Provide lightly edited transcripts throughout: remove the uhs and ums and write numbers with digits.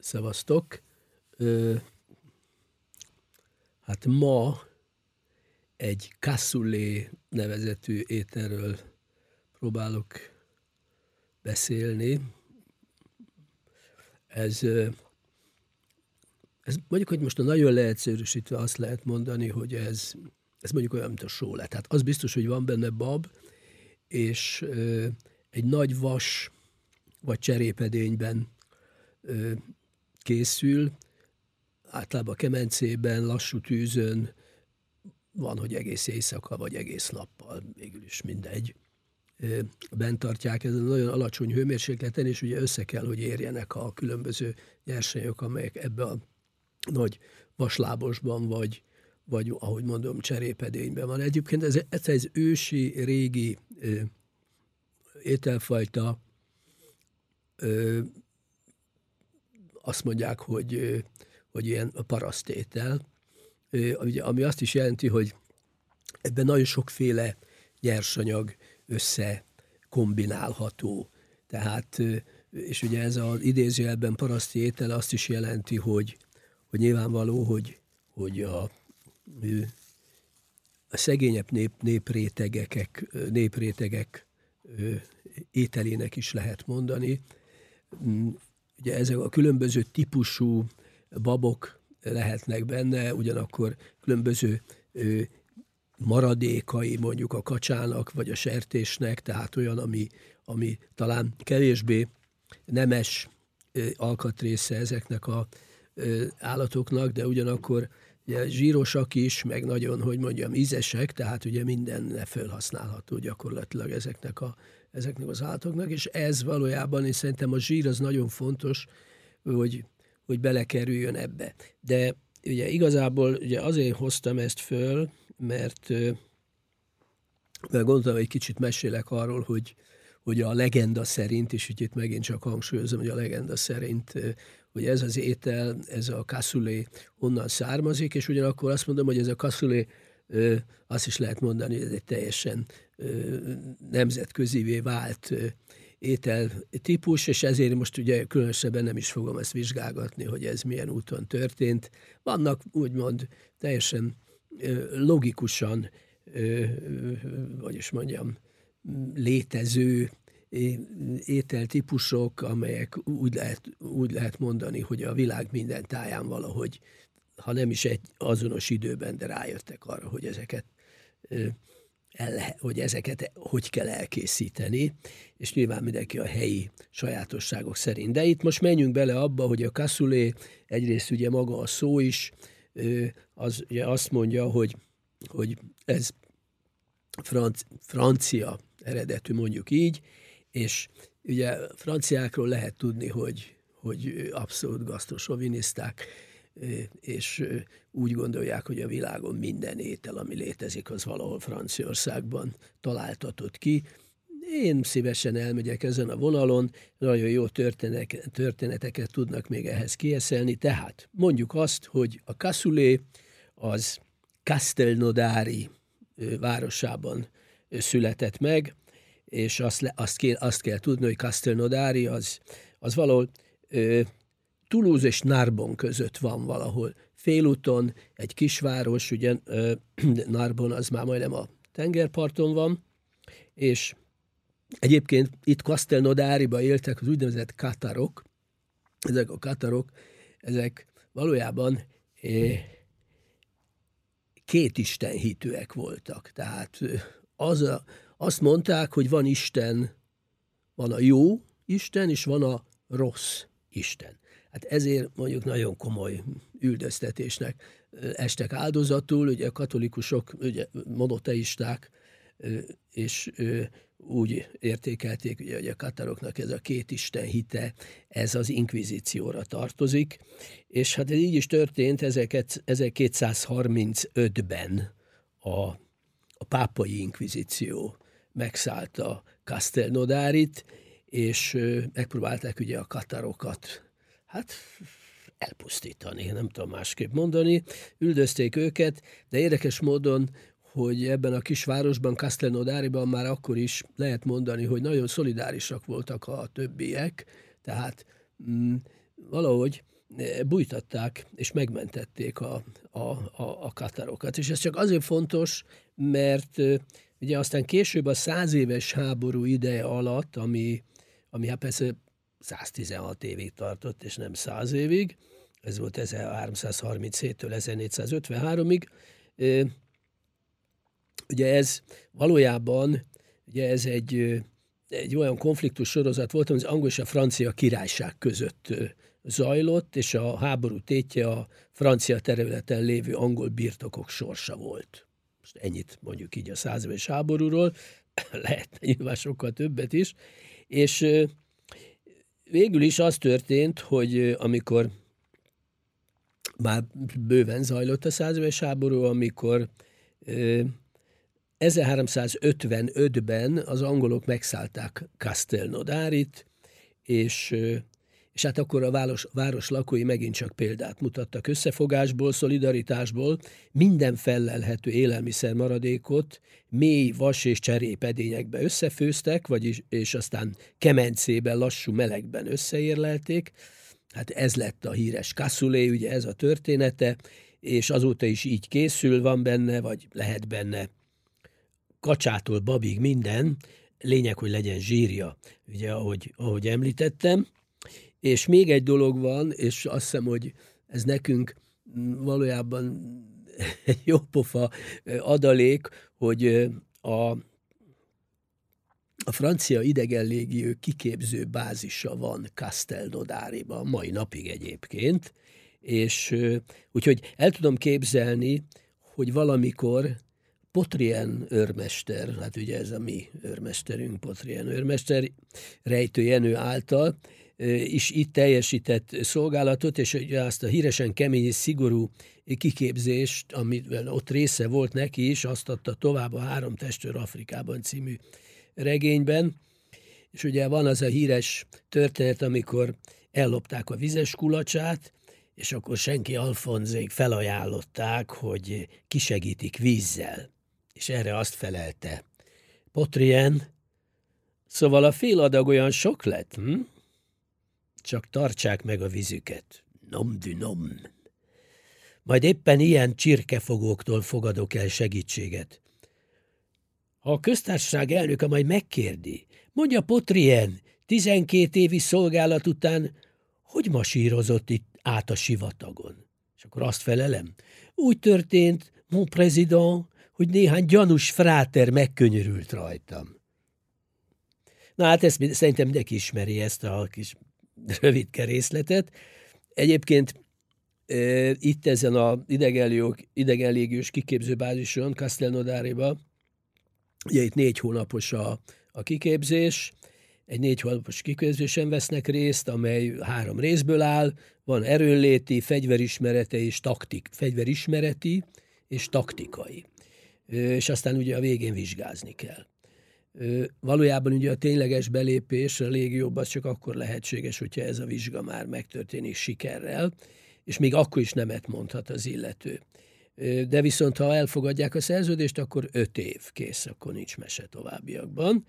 Szevasztok! Hát ma egy cassoulet nevezetű ételről próbálok beszélni. Ez mondjuk, hogy most nagyon leegyszerűsítve azt lehet mondani, hogy ez mondjuk olyan, mint a sóle. Tehát az biztos, hogy van benne bab, és egy nagy vas vagy cserépedényben készül, általában kemencében, lassú tűzön, van, hogy egész éjszaka, vagy egész nappal, végül is mindegy. Bent tartják ezen nagyon alacsony hőmérsékleten, és ugye össze kell, hogy érjenek a különböző nyersanyagok, amelyek ebbe a nagy vaslábosban, vagy ahogy mondom, cserépedényben van. Egyébként ez egy ősi, régi ételfajta, azt mondják, hogy ilyen parasztétel, ami azt is jelenti, hogy ebben nagyon sokféle nyersanyag összekombinálható. Tehát, és ugye ez az idézőjelben paraszti étel azt is jelenti, hogy nyilvánvaló, hogy a szegényebb néprétegek ételének is lehet mondani. Ugye ezek a különböző típusú babok lehetnek benne, ugyanakkor különböző maradékai mondjuk a kacsának vagy a sertésnek, tehát olyan, ami talán kevésbé nemes alkatrésze ezeknek az állatoknak, de ugyanakkor ugye zsírosak is, meg nagyon, hogy mondjam, ízesek, tehát ugye mindenre felhasználható gyakorlatilag ezeknek az állatoknak, és ez valójában, én szerintem a zsír az nagyon fontos, hogy belekerüljön ebbe. De ugye igazából ugye azért hoztam ezt föl, mert gondoltam, hogy egy kicsit mesélek arról, hogy a legenda szerint, és itt megint csak hangsúlyozom, hogy a legenda szerint, hogy ez az étel, ez a cassoulet onnan származik, és ugyanakkor azt mondom, hogy ez a cassoulet, azt is lehet mondani, hogy ez egy teljesen nemzetközivé vált ételtípus, és ezért most ugye különösebben nem is fogom ezt vizsgálgatni, hogy ez milyen úton történt. Vannak úgymond teljesen logikusan, vagy is mondjam, létező ételtípusok, amelyek úgy lehet mondani, hogy a világ minden táján valahogy, ha nem is egy azonos időben, de rájöttek arra, hogy ezeket hogy kell elkészíteni, és nyilván mindenki a helyi sajátosságok szerint. De itt most menjünk bele abba, hogy a cassoulet, egyrészt ugye maga a szó is, az ugye azt mondja, hogy ez francia eredetű, mondjuk így, és ugye franciákról lehet tudni, hogy abszolút gasztrosoviniszták, és úgy gondolják, hogy a világon minden étel, ami létezik, az valahol Franciaországban találtatott ki. Én szívesen elmegyek ezen a vonalon, nagyon jó történeteket tudnak még ehhez kieszelni, tehát mondjuk azt, hogy a cassoulet az Castelnaudary városában született meg, és azt kell tudni, hogy Castelnaudary az valahol Toulouse és Narbonne között van valahol. Félúton egy kisváros, ugye Narbonne az már majdnem a tengerparton van, és egyébként itt Castelnaudaryban éltek az úgynevezett katarok. Ezek a katarok, ezek valójában kétistenhitűek voltak. Tehát azt mondták, hogy van Isten, van a jó Isten, és van a rossz Isten. Hát ezért mondjuk nagyon komoly üldöztetésnek estek áldozatul, ugye a katolikusok, ugye monoteisták, és úgy értékelték, ugye, hogy a kataroknak ez a két isten hite, ez az inkvizícióra tartozik, és hát ez így is történt, 1235-ben a pápai inkvizíció megszállta Castelnaudaryt, és megpróbálták ugye a katarokat elpusztítani, nem tudom másképp mondani, üldözték őket, de érdekes módon, hogy ebben a kisvárosban, Castelnaudaryban már akkor is lehet mondani, hogy nagyon szolidárisak voltak a többiek, tehát valahogy bújtatták és megmentették a katarokat. És ez csak azért fontos, mert ugye aztán később a 100 éves háború ideje alatt, ami hát persze 116 évig tartott, és nem 100 évig, ez volt 1337-től 1453-ig, ugye ez valójában ugye ez egy olyan konfliktus sorozat volt, ami az angol és a francia királyság között zajlott, és a háború tétje a francia területen lévő angol birtokok sorsa volt. Most ennyit mondjuk így a 100 éves háborúról, lehetne nyilván sokkal többet is, és végül is az történt, hogy amikor már bőven zajlott a 100 éves háború, amikor 1355-ben az angolok megszállták Castelnaudárit, és hát akkor a város lakói megint csak példát mutattak összefogásból, szolidaritásból, minden fellelhető élelmiszer maradékot mély vas és cserépedényekbe összefőztek, és aztán kemencében, lassú melegben összeérlelték. Hát ez lett a híres cassoulet, ugye ez a története, és azóta is így készül, van benne, vagy lehet benne kacsától babig minden, lényeg, hogy legyen zsírja, ugye, ahogy említettem. És még egy dolog van, és azt hiszem, hogy ez nekünk valójában egy jó pofa adalék, hogy a francia idegenlégió kiképző bázisa van Castelnaudáriban, mai napig egyébként, és úgyhogy el tudom képzelni, hogy valamikor Potrien őrmester, hát ugye ez a mi őrmesterünk, Potrien őrmester, Rejtő Jenő által is itt teljesített szolgálatot, és ugye azt a híresen kemény és szigorú kiképzést, amivel ott része volt neki is, azt adta tovább a 3 testőr Afrikában című regényben, és ugye van az a híres történet, amikor ellopták a vizes kulacsát, és akkor Senki Alfonzék felajánlották, hogy kisegítik vízzel. És erre azt felelte: Potrien, szóval a fél adag olyan sok lett, Csak tartsák meg a vizüket. Nom du nom. Majd éppen ilyen csirkefogóktól fogadok el segítséget. Ha a köztársaság elnöke majd megkérdi, mondja Potrien, 12 évi szolgálat után, hogy masírozott itt át a sivatagon? És akkor azt felelem: úgy történt, mon président, hogy néhány gyanús fráter megkönyörült rajtam. Na hát ezt szerintem mindenki ismeri, ezt a kis rövidke részletet. Egyébként itt ezen az idegenlégiós kiképzőbázison, Castelnaudáriban, ugye itt 4 hónapos a kiképzés, egy 4 hónapos kiképzésen vesznek részt, amely 3 részből áll, van erőnléti, fegyverismereti és taktikai. És aztán ugye a végén vizsgázni kell. Valójában ugye a tényleges belépés a légióban csak akkor lehetséges, hogyha ez a vizsga már megtörténik sikerrel, és még akkor is nemet mondhat az illető. De viszont ha elfogadják a szerződést, akkor 5 év kész, akkor nincs mese továbbiakban.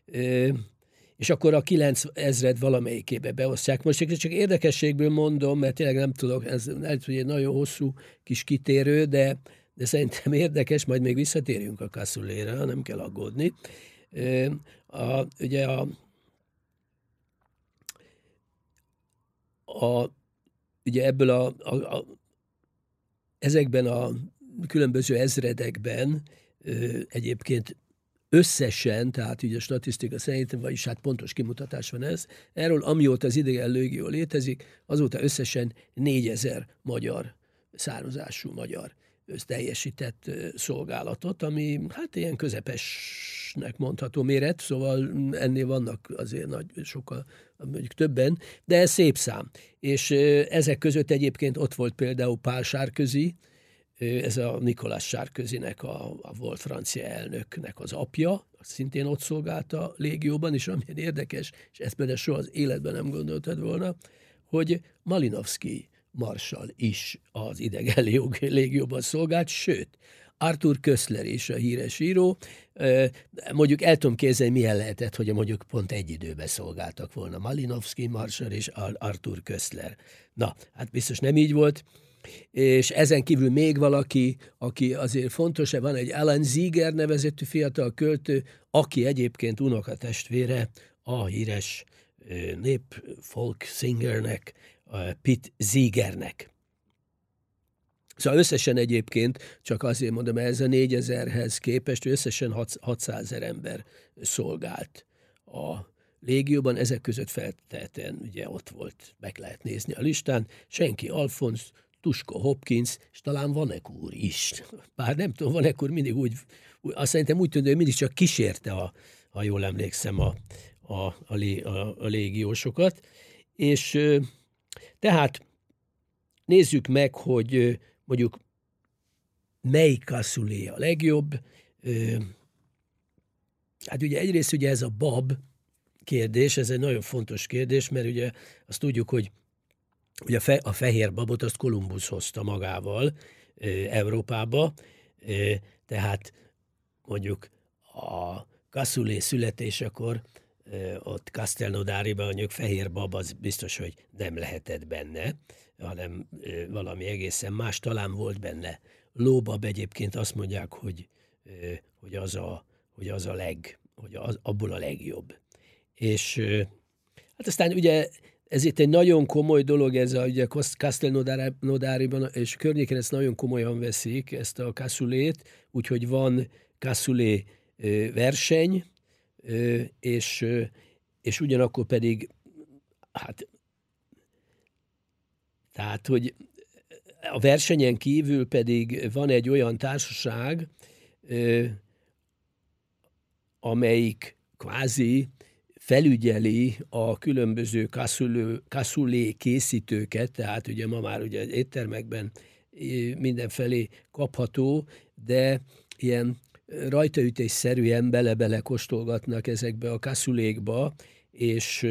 És akkor a 9000 valamelyikébe beosztják. Most csak érdekességből mondom, mert tényleg nem tudok, ez lehet, hogy egy nagyon hosszú kis kitérő, de szerintem érdekes, majd még visszatérjünk a cassoulet-re, nem kell aggódni. Ugye ugye ebből ezekben a különböző ezredekben egyébként összesen, tehát ugye a statisztika szerint, vagyis hát pontos kimutatás van ez, erről amióta az idegenlégió létezik, azóta összesen 4000 magyar, származású magyar teljesített szolgálatot, ami hát ilyen közepesnek mondható méret, szóval ennél vannak azért sokkal mondjuk többen, de ez szép szám. És ezek között egyébként ott volt például Pál Sárközi, ez a Nicolas Sárközinek a volt francia elnöknek az apja, szintén ott szolgált a légióban, és amilyen érdekes, és ezt például soha az életben nem gondoltad volna, hogy Malinowski marsall is az idegen légióban szolgált, sőt, Arthur Koestler is a híres író. Mondjuk el tudom képzelni, milyen lehetett, hogy mondjuk pont egy időben szolgáltak volna Malinowski Marshall és Arthur Koestler. Na, hát biztos nem így volt. És ezen kívül még valaki, aki azért fontos, van egy Alan Ziegler nevezetű fiatal költő, aki egyébként unokatestvére a híres nép-folk singernek, Pete Seegernek. Szóval összesen egyébként, csak azért mondom, ez a 4000-hez képest összesen 600 000 ember szolgált a légióban, ezek között feltétlenül ugye ott volt, meg lehet nézni a listán, Senki Alfonsz, Tusko Hopkins, és talán Vanek úr is. Bár nem tudom, Vanek úr mindig azt szerintem úgy tűnt, hogy mindig csak kísérte, ha jól emlékszem, a légiósokat. És tehát nézzük meg, hogy mondjuk melyik cassoulet a legjobb. Hát ugye egyrészt ugye ez a bab kérdés, ez egy nagyon fontos kérdés, mert ugye azt tudjuk, hogy ugye a fehér babot azt Kolumbusz hozta magával Európába, tehát mondjuk a cassoulet születésekor ott Castelnaudáriban mondjuk fehér bab az biztos, hogy nem lehetett benne, hanem valami egészen más, talán volt benne lóbab, egyébként azt mondják, hogy abból a legjobb. És hát aztán ugye ez itt egy nagyon komoly dolog, ez a ugye Castelnaudáriban és környéken ezt nagyon komolyan veszik, ezt a cassoulet, úgyhogy van cassoulet verseny, és ugyanakkor pedig hát tehát, hogy a versenyen kívül pedig van egy olyan társaság, amelyik kvázi felügyeli a különböző cassoulet készítőket, tehát ugye ma már ugye éttermekben mindenfelé kapható, de ilyen rajtaütésszerűen bele-bele kóstolgatnak ezekbe a cassoulékba, és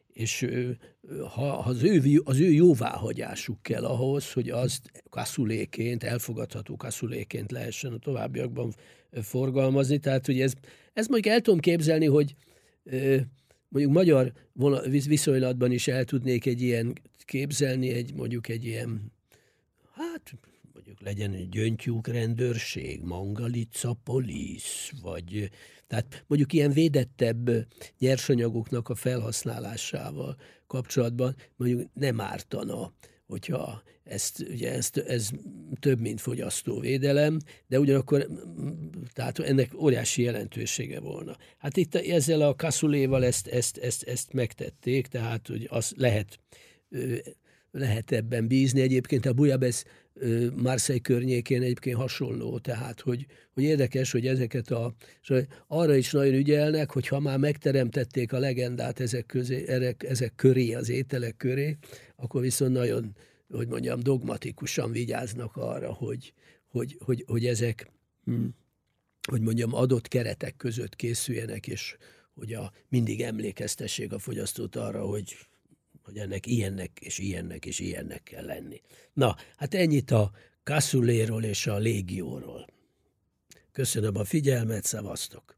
az ő jóváhagyásuk kell ahhoz, hogy azt cassouléként, elfogadható cassouléként lehessen a továbbiakban forgalmazni. Tehát, hogy ez mondjuk el tudom képzelni, hogy mondjuk magyar viszonylatban is el tudnék egy ilyen képzelni, mondjuk egy ilyen, hát mondjuk legyen egy Gyöngytyúk rendőrség, Mangalica police, vagy tehát mondjuk ilyen védettebb nyersanyagoknak a felhasználásával kapcsolatban mondjuk nem ártana, hogyha ez több, mint fogyasztóvédelem, de ugyanakkor tehát ennek óriási jelentősége volna. Hát itt ezzel a cassouléval ezt megtették, tehát hogy az lehet ebben bízni. Egyébként a Bouillabaisse Marseille környékén egyébként hasonló, tehát hogy érdekes, hogy arra is nagyon ügyelnek, hogy ha már megteremtették a legendát ezek köré, az ételek köré, akkor viszont nagyon, hogy mondjam, dogmatikusan vigyáznak arra, hogy ezek, hogy mondjam, adott keretek között készüljenek, és hogy mindig emlékeztessék a fogyasztót arra, hogy ennek ilyennek és ilyennek és ilyennek kell lenni. Na, hát ennyit a cassouletról és a légióról. Köszönöm a figyelmet, szevasztok!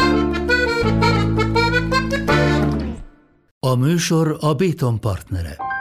A műsor a Béton partnere.